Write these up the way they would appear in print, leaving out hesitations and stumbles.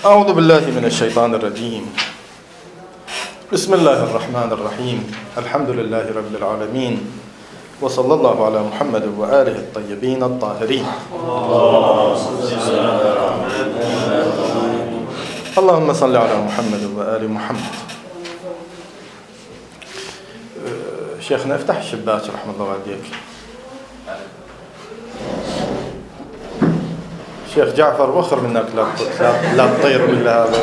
أعوذ بالله من الشيطان الرجيم. بسم الله الرحمن الرحيم. الحمد لله رب العالمين، وصلى الله على محمد وآله الطيبين الطاهرين. اللهم صل على محمد وآل محمد. شيخنا افتح الشباك رحمة الله عليك. شيخ جعفر وخر منك لا تطير بالهواء.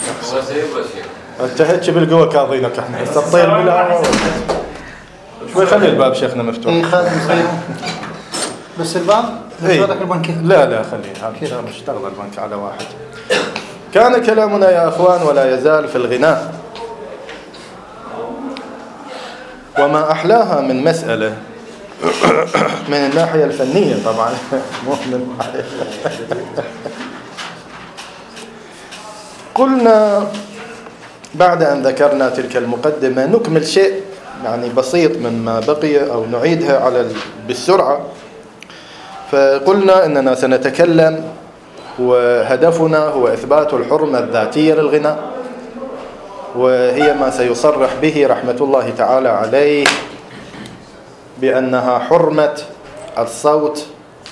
انت هيك بالقوة كاظينك احنا هسه تطير بالهواء. شوي خلي الباب شيخنا مفتوح. اي خالد صغير. بس الباب لك البنك. لا خليه هذا اشتغل البنك على واحد. كان كلامنا يا اخوان ولا يزال في الغناء، وما احلاها من مسألة من الناحية الفنية طبعا مو من قلنا بعد أن ذكرنا تلك المقدمة نكمل شيء يعني بسيط مما بقي أو نعيدها بالسرعة. فقلنا أننا سنتكلم وهدفنا هو إثبات الحرمة الذاتية للغناء، وهي ما سيصرح به رحمة الله تعالى عليه بأنها حرمة الصوت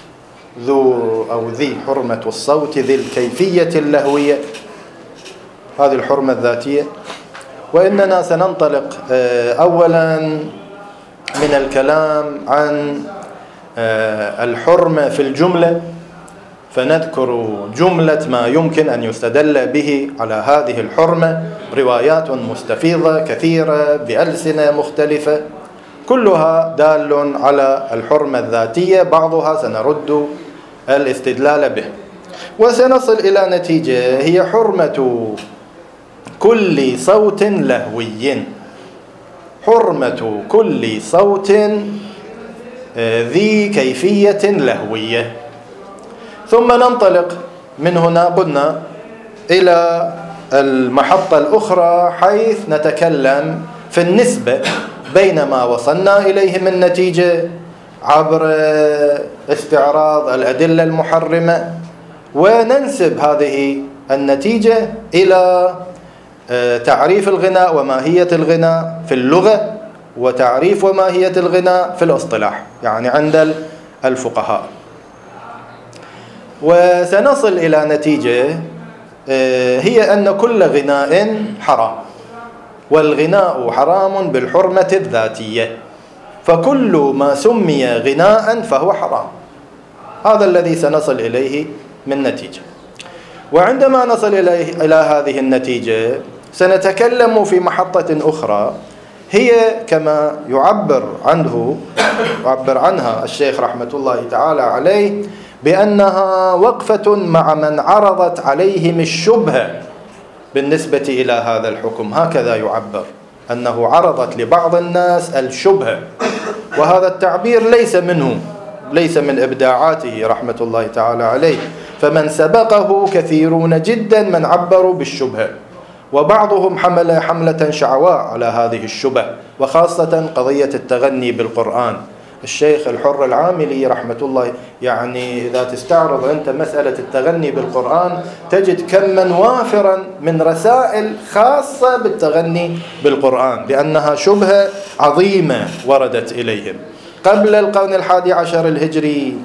ذي حرمة الصوت ذي الكيفية اللهوية، هذه الحرمة الذاتية. وإننا سننطلق أولا من الكلام عن الحرمة في الجملة، فنذكر جملة ما يمكن أن يستدل به على هذه الحرمة، روايات مستفيضة كثيرة بألسنة مختلفة كلها دال على الحرمة الذاتية، بعضها سنرد الاستدلال به، وسنصل إلى نتيجة هي حرمة كل صوت لهوي، حرمة كل صوت ذي كيفية لهوية. ثم ننطلق من هنا قلنا إلى المحطة الأخرى حيث نتكلم في النسبة بين ما وصلنا إليه من نتيجة عبر استعراض الأدلة المحرمة، وننسب هذه النتيجة إلى تعريف الغناء وماهية الغناء في اللغة، وتعريف وماهية الغناء في الاصطلاح يعني عند الفقهاء. وسنصل إلى نتيجة هي أن كل غناء حرام، والغناء حرام بالحرمة الذاتية، فكل ما سمي غناء فهو حرام. هذا الذي سنصل إليه من نتيجة. وعندما نصل إلى هذه النتيجة سنتكلم في محطة أخرى هي كما يعبر عنها الشيخ رحمة الله تعالى عليه بأنها وقفة مع من عرضت عليهم الشبهة بالنسبة إلى هذا الحكم. هكذا يعبر، أنه عرضت لبعض الناس الشبهة، وهذا التعبير ليس من إبداعاته رحمة الله تعالى عليه، فمن سبقه كثيرون جدا من عبروا بالشبهة، وبعضهم حمل حملة شعواء على هذه الشبهة، وخاصة قضية التغني بالقرآن. الشيخ الحر العاملي رحمة الله يعني إذا تستعرض أنت مسألة التغني بالقرآن تجد كما وافرا من رسائل خاصة بالتغني بالقرآن، لأنها شبهة عظيمة وردت إليهم. قبل القرن 11 الهجري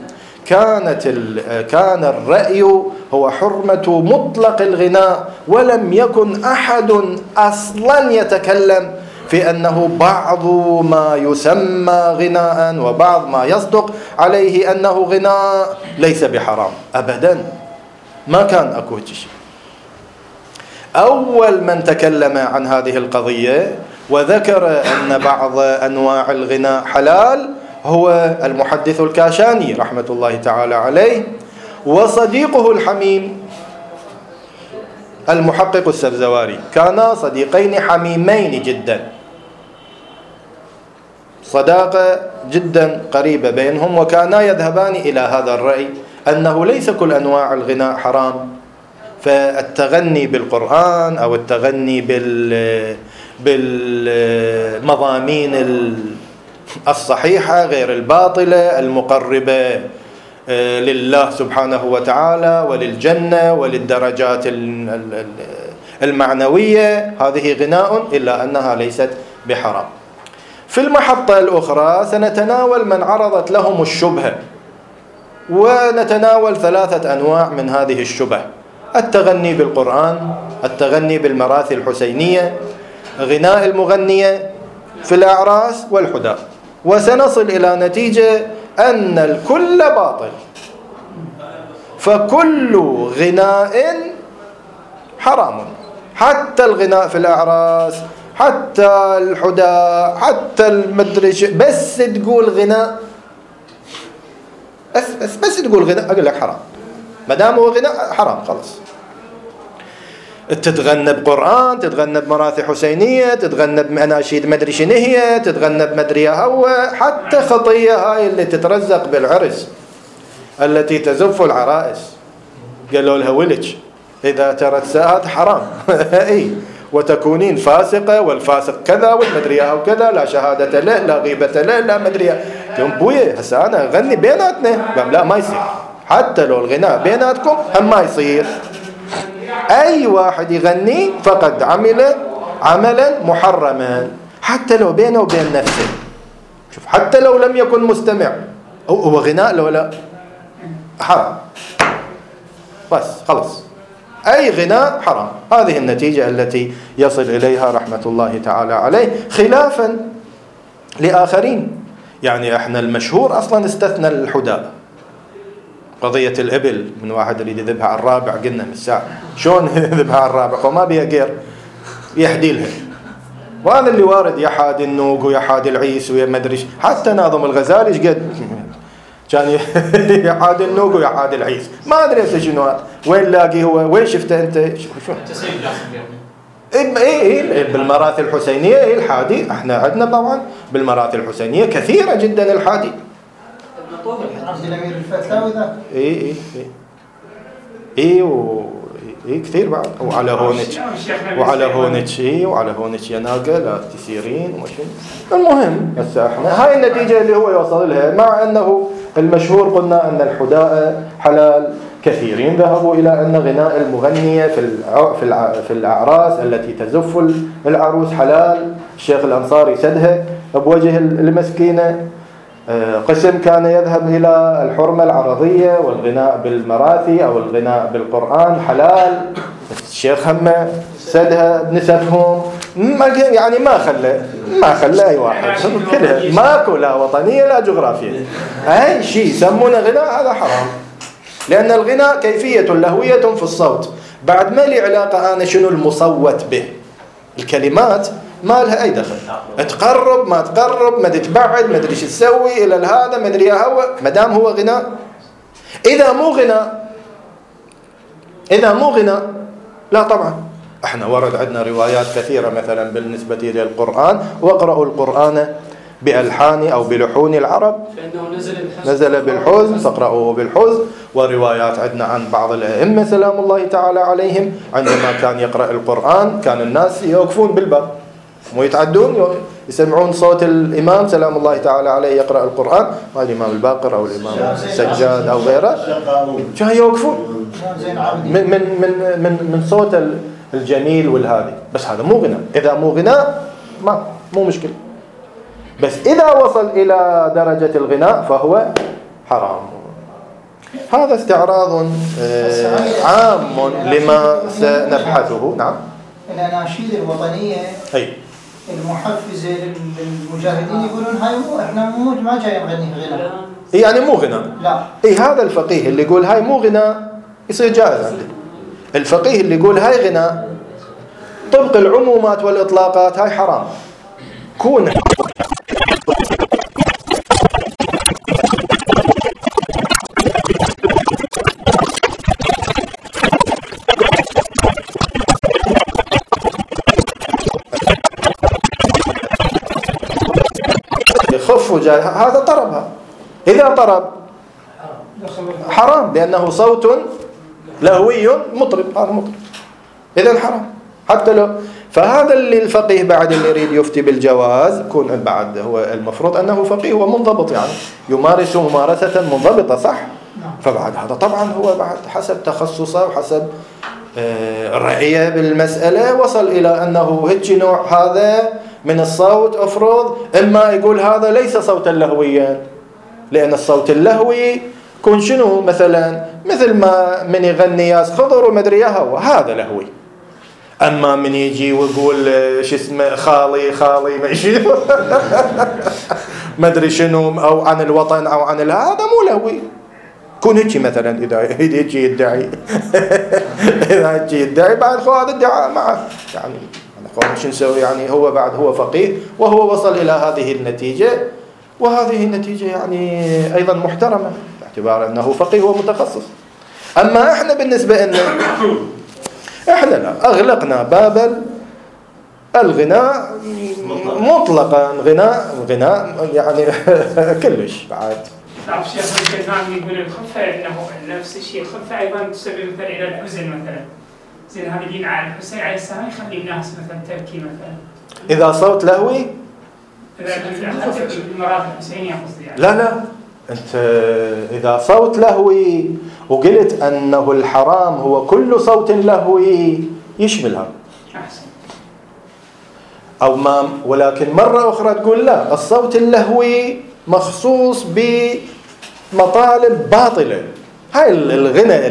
كان الرأي هو حرمة مطلق الغناء، ولم يكن أحد أصلا يتكلم في أنه بعض ما يسمى غناء وبعض ما يصدق عليه أنه غناء ليس بحرام أبدا، ما كان أكو شيء. أول من تكلم عن هذه القضية وذكر أن بعض أنواع الغناء حلال هو المحدث الكاشاني رحمة الله تعالى عليه، وصديقه الحميم المحقق السبزواري، كانا صديقين حميمين جدا، صداقة جدا قريبة بينهم، وكانا يذهبان إلى هذا الرأي أنه ليس كل أنواع الغناء حرام، فالتغني بالقرآن أو التغني بالمضامين الصحيحة غير الباطلة المقربة لله سبحانه وتعالى وللجنة وللدرجات المعنوية، هذه غناء، إلا أنها ليست بحرام. في المحطة الأخرى سنتناول من عرضت لهم الشبهة، ونتناول 3 أنواع من هذه الشبه: التغني بالقرآن، التغني بالمراثي الحسينية، غناء المغنية في الأعراس والحداء. وسنصل إلى نتيجة أن الكل باطل، فكل غناء حرام، حتى الغناء في الأعراس، حتى الحداء، حتى المدرج. بس تقول غناء، بس تقول غناء أقول لك حرام، ما دام هو غناء حرام خلاص. تتغنى بقرآن، تتغنى بمراثي حسينية، تتغنى بأناشيد مدري شنو هي، تتغنى بمدري هو، حتى خطية هاي اللي تترزق بالعرس التي تزف العرائس، قالوا لها ولج إذا ترسات حرام إيه، وتكونين فاسقة والفاسق كذا والمدري أو كذا، لا شهادة له، لا غيبة له، لا مدري. قام بويه هسه أنا أغني بيناتنا، قام لا ما يصير، حتى لو الغناء بيناتكم هم ما يصير. أي واحد يغني فقد عمل عملا محرما، حتى لو بينه وبين نفسه. شوف، حتى لو لم يكن مستمع، هو غناء لو لا حرام، بس خلص أي غناء حرام. هذه النتيجة التي يصل إليها رحمة الله تعالى عليه، خلافا لآخرين. يعني احنا المشهور أصلا استثنى الحداء، قضية الإبل، من واحد يريد يذبها على الرابع، قلنا من الساعة شلون يذبها على الرابع وما بيها غير يحدي لها. وهذا اللي وارد، يحادي النوق ويحادي العيس وما ادري، حتى ناظم الغزالي ايش قد كان يحادي النوق ويحادي العيس، ما ادري شنو وين لاقي هو، وين شفته انت؟ شو ايه بالمراثي الحسينية، ايه الحادي، احنا عندنا طبعا بالمراثي الحسينية كثيرة جدا الحادي. ايه كثير بعد، وعلى هونج وعلى هونج يناقة لا تسيرين ومشين. المهم هسه احنا هاي النتيجة اللي هو يوصل لها، مع انه المشهور قلنا ان الحداء حلال. كثيرين ذهبوا الى ان غناء المغنية في الاعراس التي تزف العروس حلال. الشيخ الانصاري سدها بوجه المسكينة. قسم كان يذهب إلى الحرمة العرضية والغناء بالمراثي أو الغناء بالقرآن حلال. الشيخ هم سدها بنسبهم، يعني ما خلى أي واحد كلها، ماكو لا وطنية لا جغرافية، أي شيء يسمونه غناء هذا حرام. لأن الغناء كيفية لهوية في الصوت، بعد ما لي علاقة أنا شنو المصوت به، الكلمات ما لها أي دخل، تقرب ما تقرب، ما تتبعد، ما أدري شو تسوي إلى هذا، ما أدري هو، ما دام هو غناء. إذا مو غناء لا طبعا. احنا ورد عندنا روايات كثيرة مثلا بالنسبة للقرآن: واقرأوا القرآن بألحان أو بلحون العرب، نزل بالحزن فاقرأوه بالحزن. وروايات عندنا عن بعض الأئمة سلام الله تعالى عليهم، عندما كان يقرأ القرآن كان الناس يوقفون بالباب، مو يتعدون، يسمعون صوت الإمام سلام الله تعالى عليه يقرأ القرآن، ما الإمام الباقر أو الإمام السجاد أو غيره، كان يوقفون من صوت الجميل والهادي. بس هذا مو غناء. إذا مو غناء مو مشكلة، بس إذا وصل إلى درجة الغناء فهو حرام. هذا استعراض عام لما سنبحثه. نعم. الأناشيد الوطنية المحفزة للمجاهدين يقولون هاي احنا ما جاي نغني غناء، يعني مو غناء. لا، هذا الفقيه اللي يقول هاي مو غناء يصير جائز عنده. الفقيه اللي يقول هاي غناء طبق العمومات والإطلاقات هاي حرام. كون خف وجاي هذا طربها، إذا طرب حرام، لأنه صوت لهوي مطرب، هذا مطرب، إذن حرام حتى لو. فهذا اللي الفقيه بعد اللي يريد يفتي بالجواز يكون بعد هو المفروض أنه فقيه ومنضبط، يعني يمارس ممارسة منضبطة، صح؟ فبعد هذا طبعا هو بعد حسب تخصصه وحسب رعيه بالمسألة وصل إلى أنه هيك نوع هذا من الصوت أفرض إما يقول هذا ليس صوتا لهويا، لأن الصوت اللهوي يكون شنو مثلا مثل ما من يغني ياس خضر ومدري يهوى، هذا لهوي. أما من يجي ويقول شو اسمه خالي ماشي ما أدري شنو أو عن الوطن أو عن هذا مو لهوي. كون هيك مثلا إذا يجي يدعي إذا يجي يدعي بعد هذا الدعاء معه يعني أنا شو نسوي يعني. هو بعد هو فقيه وهو وصل إلى هذه النتيجة، وهذه النتيجة يعني أيضا محترمة باعتبار أنه فقيه ومتخصص. أما إحنا بالنسبة لنا إحنا لا، أغلقنا باب الغناء مطلقا، غناء يعني كلش بعد. تعرف شيخ الكلام يقول الخفة إنه نفس الشيء، الخفة أيضا تسبب مثلا إلى الحزن مثلا. زين هذا دين على الحسين عليه السلام يخلي الناس مثلا تبكي مثلا. إذا صوت لهوي؟ إذا المرات الحسينية قصدي يعني. لا أنت إذا صوت لهوي وقلت أنه الحرام هو كل صوت لهوي يشملها. أحسن. أو ما ولكن مرة أخرى تقول لا، الصوت اللهوي مخصوص بمطالب باطلة. هاي الغنى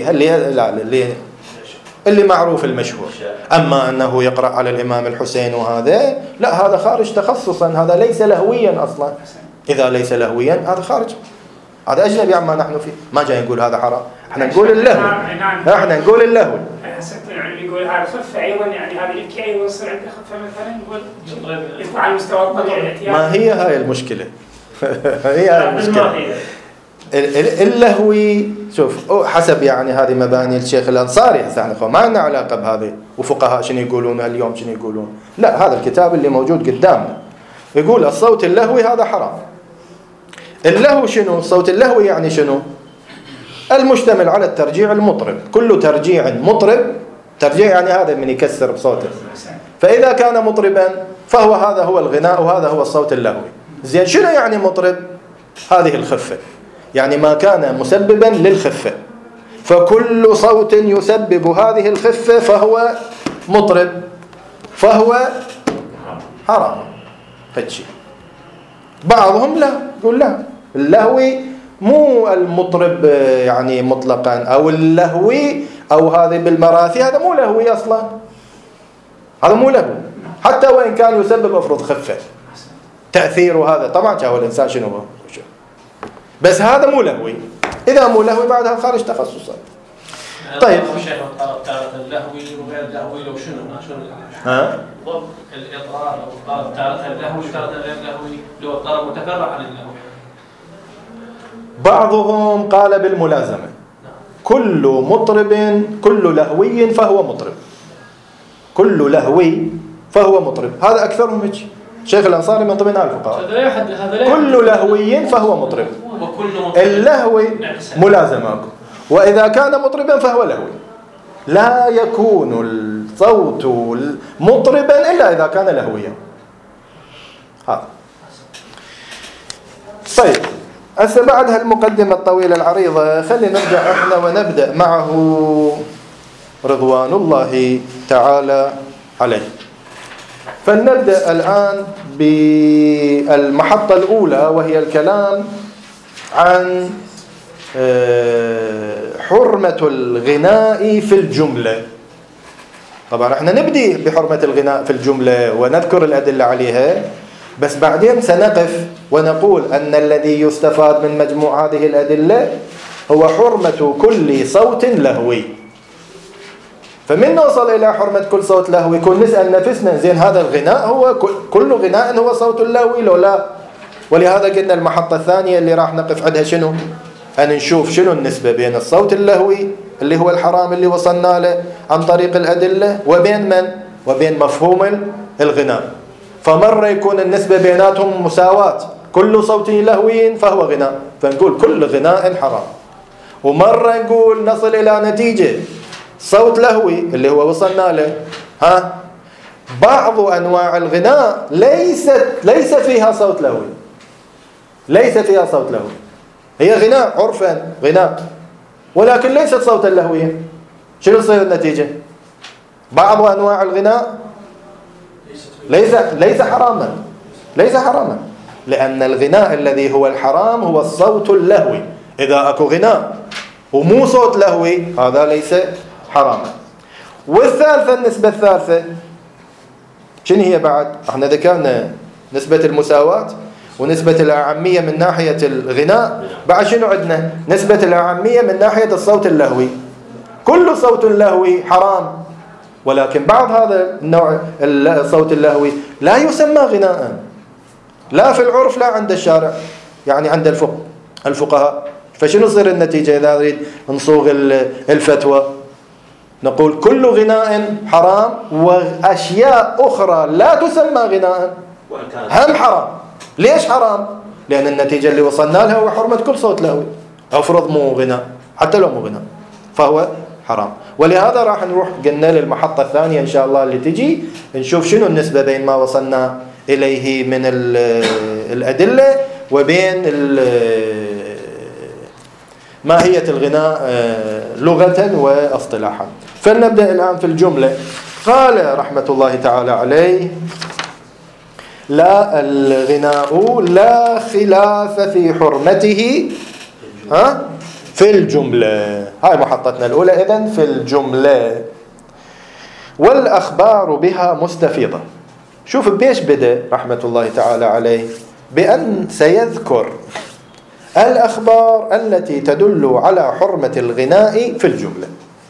اللي معروف المشهور. أما أنه يقرأ على الإمام الحسين وهذا لا، هذا خارج تخصصا، هذا ليس لهويا أصلا. إذا ليس لهويا هذا خارج، هذا أجنبي عما نحن فيه. ما جاي نقول هذا حرام، احنا نقول اللهو، احنا نقول اللهو. يقول هذا خفة أيضا يعني هذا الكي أيضا يصير عنده خفة مثلا يقول يطلع على مستوى الطبيعي. ما هي هاي المشكلة هي هاي المشكلة. اللهوي شوف حسب يعني هذه مباني الشيخ الأنصاري. هسه ما عندنا علاقة بهذه وفقهاء شنو يقولون اليوم شنو يقولون. لا، هذا الكتاب اللي موجود قدامنا يقول الصوت اللهوي هذا حرام. اللهو شنو؟ الصوت اللهوي يعني شنو؟ المشتمل على الترجيع المطرب. كل ترجيع مطرب، ترجيع يعني هذا من يكسر بصوته، فإذا كان مطربا فهو هذا هو الغناء وهذا هو الصوت اللهوي. زين شنو يعني مطرب؟ هذه الخفة، يعني ما كان مسببا للخفة. فكل صوت يسبب هذه الخفة فهو مطرب، فهو حرام. هالشيء بعضهم لا يقول لا، اللهوي مو المطرب يعني مطلقا، أو اللهوي أو هذه بالمراثي هذا مو لهوي أصلا، هذا مو لهوي حتى وإن كان يسبب أفرض خفة تأثير. وهذا طبعا شاهو الإنسان شنو هو، بس هذا مو لهوي. إذا مو لهوي بعدها خارج تخصصا. طيب تارة اللهوي وغير اللهوي لو شنو ضبط الإضرار أو قال تارة اللهوي تارة غير اللهوي لو الضرر متفرع عن اللهوي. بعضهم قال بالملازمة، كل مطرب كل لهوي فهو مطرب، كل لهوي فهو مطرب. هذا أكثرهم هيك. شيخ الأنصاري من ضمن الفقهاء كل لهوي فهو مطرب. اللهوي ملازمة، وإذا كان مطربا فهو لهوي. لا يكون الصوت مطربا إلا إذا كان لهويا. هذا طيب. هسه بعد هالمقدمة الطويلة العريضة خلينا نرجع احنا ونبدأ معه رضوان الله تعالى عليه. فلنبدأ الآن بالمحطة الأولى، وهي الكلام عن حرمة الغناء في الجملة. طبعا احنا نبدي بحرمة الغناء في الجملة ونذكر الأدلة عليها، بس بعدين سنقف ونقول أن الذي يستفاد من مجموع هذه الأدلة هو حرمة كل صوت لهوي. فمن نوصل إلى حرمة كل صوت لهوي يكون نسأل نفسنا زين هذا الغناء هو كل غناء هو صوت لهوي لو لا؟ ولهذا قلنا المحطة الثانية اللي راح نقف عندها شنو؟ أن نشوف شنو النسبة بين الصوت اللهوي اللي هو الحرام اللي وصلنا له عن طريق الأدلة وبين من؟ وبين مفهوم الغناء. فمرة يكون النسبة بيناتهم مساواة، كل صوت لهوي فهو غناء، فنقول كل غناء حرام. ومرة نقول نصل إلى نتيجة صوت لهوي اللي هو وصلنا له بعض أنواع الغناء ليس فيها صوت لهوي، ليس فيها صوت لهوي. هي غناء عرفا غناء، ولكن ليست صوتا لهويا. شنو تصير النتيجة؟ بعض أنواع الغناء ليس حراما، ليس حراما، لأن الغناء الذي هو الحرام هو الصوت اللهوي. إذا أكو غناء ومو صوت لهوي هذا ليس حراما. والثالثة، النسبة الثالثة شنو هي بعد؟ احنا ذكرنا نسبة المساواة ونسبة الأعمية من ناحية الغناء، بعد شنو عندنا؟ نسبة الأعمية من ناحية الصوت اللهوي. كل صوت لهوي حرام، ولكن بعض هذا النوع الصوت اللهوي لا يسمى غناء، لا في العرف لا عند الشارع، يعني عند الفقهاء. فشنو تصير النتيجة إذا نريد نصوغ الفتوى؟ نقول كل غناء حرام، وأشياء أخرى لا تسمى غناء هم حرام. ليش حرام؟ لأن النتيجة اللي وصلنا لها هو حرمة كل صوت لهوي. أفرض مو غناء، حتى لو مو غناء فهو حرام. ولهذا راح نروح قلنا للمحطة الثانية إن شاء الله اللي تجي، نشوف شنو النسبة بين ما وصلنا إليه من الأدلة وبين ماهية الغناء لغة واصطلاحا. فلنبدأ الآن في الجملة. قال رحمة الله تعالى عليه: لا الغناء لا خلاف في حرمته في الجملة. هاي محطتنا الأولى إذن في الجملة. والأخبار بها مستفيضة. شوف بيش بدأ رحمة الله تعالى عليه؟ بأن سيذكر الأخبار التي تدل على حرمة الغناء في الجملة.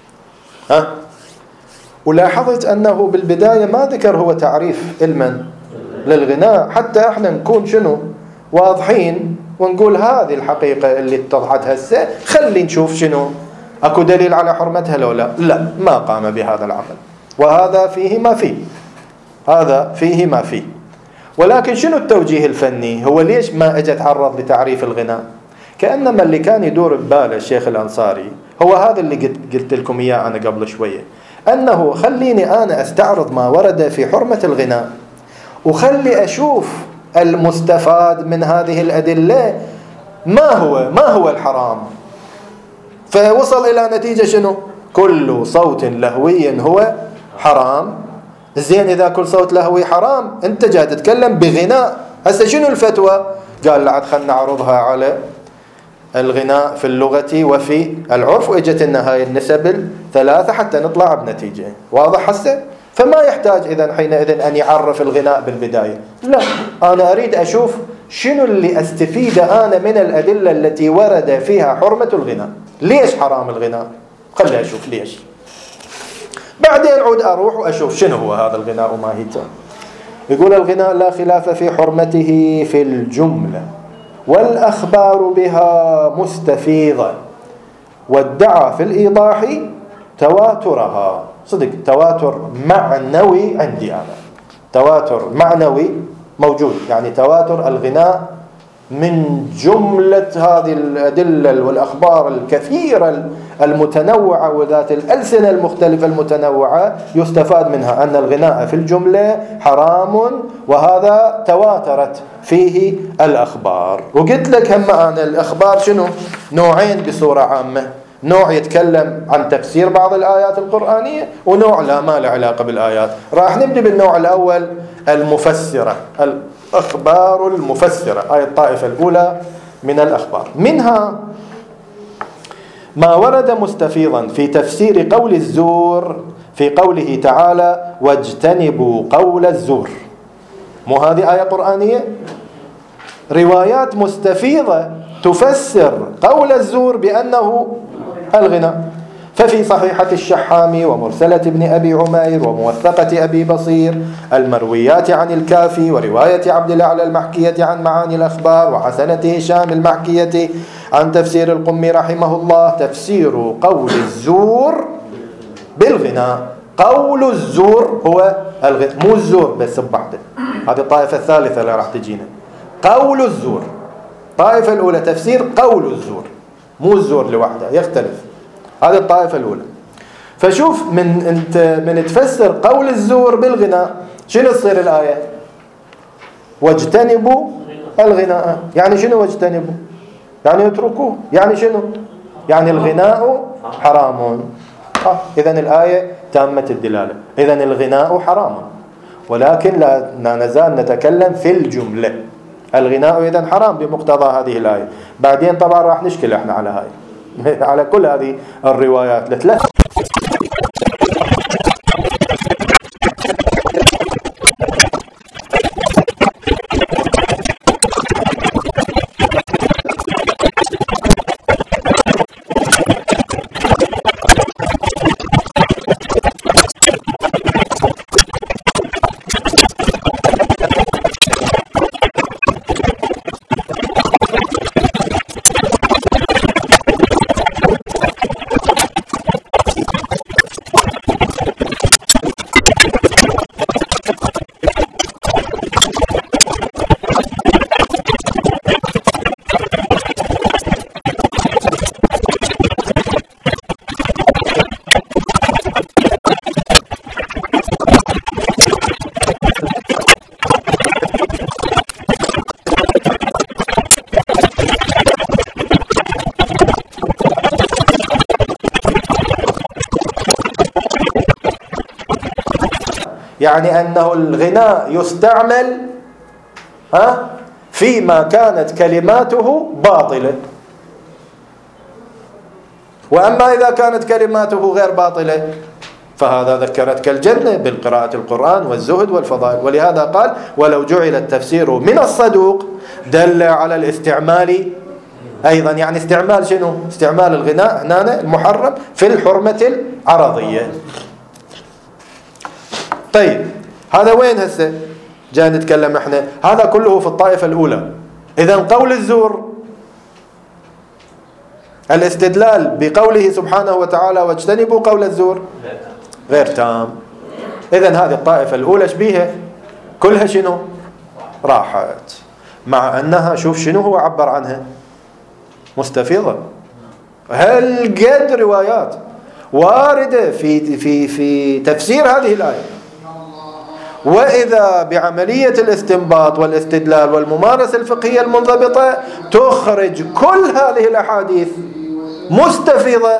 ولاحظت أنه بالبداية ما ذكر هو تعريف علما للغناء، حتى احنا نكون شنو واضحين ونقول هذه الحقيقة اللي اتضحت هسه، خلي نشوف شنو اكو دليل على حرمتها لو لا. لا، ما قام بهذا العمل، وهذا فيه ما فيه، هذا فيه ما فيه. ولكن شنو التوجيه الفني؟ هو ليش ما اجى تعرض لتعريف الغناء؟ كأنما اللي كان يدور بباله الشيخ الأنصاري هو هذا اللي قلت لكم إياه أنا قبل شوية، أنه خليني أنا أستعرض ما ورد في حرمة الغناء، وخلي أشوف المستفاد من هذه الأدلة ما هو الحرام. فوصل إلى نتيجة شنو؟ كل صوت لهوي هو حرام. زين، إذا كل صوت لهوي حرام، أنت جاي تتكلم بغناء، هسه شنو الفتوى؟ قال لعد خلنا نعرضها على الغناء في اللغة وفي العرف، وإجت لنا هاي النسب الثلاثة حتى نطلع بنتيجة. واضح هسه؟ فما يحتاج إذن حينئذ أن يعرف الغناء بالبداية. لا، أنا أريد أشوف شنو اللي أستفيد أنا من الأدلة التي ورد فيها حرمة الغناء. ليش حرام الغناء؟ خلي أشوف ليش، بعدين أعود أروح وأشوف شنو هو هذا الغناء وماهيته. يقول: الغناء لا خلاف في حرمته في الجملة، والأخبار بها مستفيضة، وادعى في الإيضاح تواترها. صدق تواتر معنوي عندي أنا، تواتر معنوي موجود، يعني تواتر الغناء من جملة هذه الأدلة والأخبار الكثيرة المتنوعة وذات الألسنة المختلفة المتنوعة يستفاد منها أن الغناء في الجملة حرام، وهذا تواترت فيه الأخبار. وقلت لك هم أنا الأخبار شنو؟ نوعين بصورة عامة، نوع يتكلم عن تفسير بعض الآيات القرآنية، ونوع لا ما له علاقة بالآيات. راح نبدأ بالنوع الأول المفسرة، الأخبار المفسرة، هاي الطائفة الأولى من الأخبار. منها ما ورد مستفيضا في تفسير قول الزور في قوله تعالى: واجتنبوا قول الزور. مو هذه آية قرآنية؟ روايات مستفيضة تفسر قول الزور بأنه الغناء. ففي صحيحة الشحامي ومرسلة ابن أبي عمير وموثقة أبي بصير المرويات عن الكافي ورواية عبد الأعلى المحكية عن معاني الأخبار وحسنة هشام المحكية عن تفسير القمي رحمه الله تفسير قول الزور بالغناء. قول الزور هو الغناء، مو الزور بس ببعضه. هذه الطائفة الثالثة اللي راح تجينا. قول الزور، الطائفة الأولى تفسير قول الزور، مو الزور لوحده، يختلف. هذه الطائفة الأولى. فشوف من تفسر قول الزور بالغناء شنو تصير الآية؟ واجتنبوا الغناء. يعني شنو واجتنبوا؟ يعني اتركوه. يعني شنو؟ يعني الغناء حرام. إذن الآية تامة الدلالة. إذن الغناء حرام، ولكن لا نزال نتكلم في الجملة. الغناء إذن حرام بمقتضى هذه الآية. بعدين طبعا راح نشكل احنا على هاي على كل هذه الروايات لثلاث. يعني أنه الغناء يستعمل فيما كانت كلماته باطلة، وأما إذا كانت كلماته غير باطلة فهذا ذكرتك الجنة بالقراءة القرآن والزهد والفضائل. ولهذا قال ولو جعل التفسير من الصدوق دل على الاستعمال أيضا. يعني استعمال شنو؟ استعمال الغناء هنا المحرم في الحرمة العرضية. طيب هذا وين هسه جاء نتكلم احنا؟ هذا كله في الطائفة الأولى. إذن قول الزور الاستدلال بقوله سبحانه وتعالى واجتنبوا قول الزور غير تام. إذن هذه الطائفة الأولى شبيهة كلها شنو؟ راحت، مع أنها شوف شنو هو عبر عنها مستفيضة. هل قد روايات واردة في تفسير هذه الآية. وإذا بعملية الاستنباط والاستدلال والممارسة الفقهية المنضبطة تخرج كل هذه الأحاديث مستفيضة.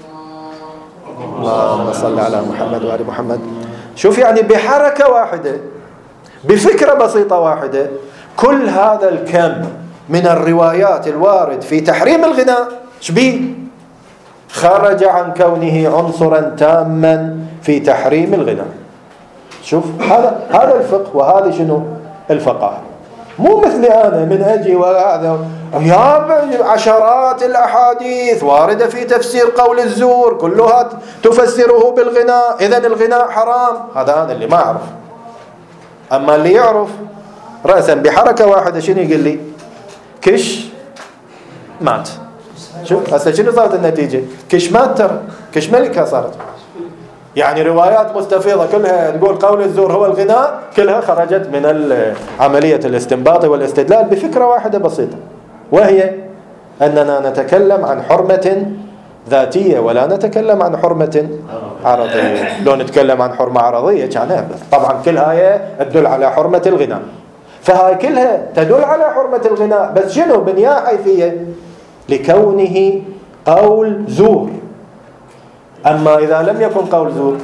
اللهم صل على محمد وآل محمد. شوف يعني بحركة واحدة بفكرة بسيطة واحدة كل هذا الكم من الروايات الوارد في تحريم الغناء شبيه خرج عن كونه عنصرا تاما في تحريم الغناء. شوف هذا الفقه، وهذا شنو الفقه. مو مثلي أنا من أجي وهذا يا عشرات الأحاديث واردة في تفسير قول الزور كلها تفسره بالغناء، إذن الغناء حرام. هذا أنا اللي ما أعرف. أما اللي يعرف رأسا بحركة واحدة شنو يقول لي؟ كش مات. شوف هسه شنو صارت النتيجة؟ كش مات، ترى كش ملكها صارت. يعني روايات مستفيضة كلها تقول قول الزور هو الغناء كلها خرجت من عملية الاستنباط والاستدلال بفكرة واحدة بسيطة، وهي أننا نتكلم عن حرمة ذاتية ولا نتكلم عن حرمة عرضية. لو نتكلم عن حرمة عرضية كان طبعا كل آية تدل على حرمة الغناء، فهاي كلها تدل على حرمة الغناء، بس شنو بنيا حيثية لكونه قول زور. أما إذا لم يكن قول زور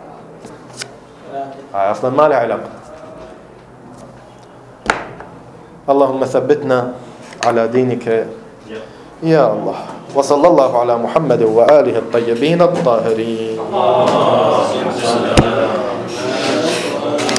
أصلا ما له علاقة. اللهم ثبتنا على دينك يا الله. وصلى الله على محمد وآله الطيبين الطاهرين.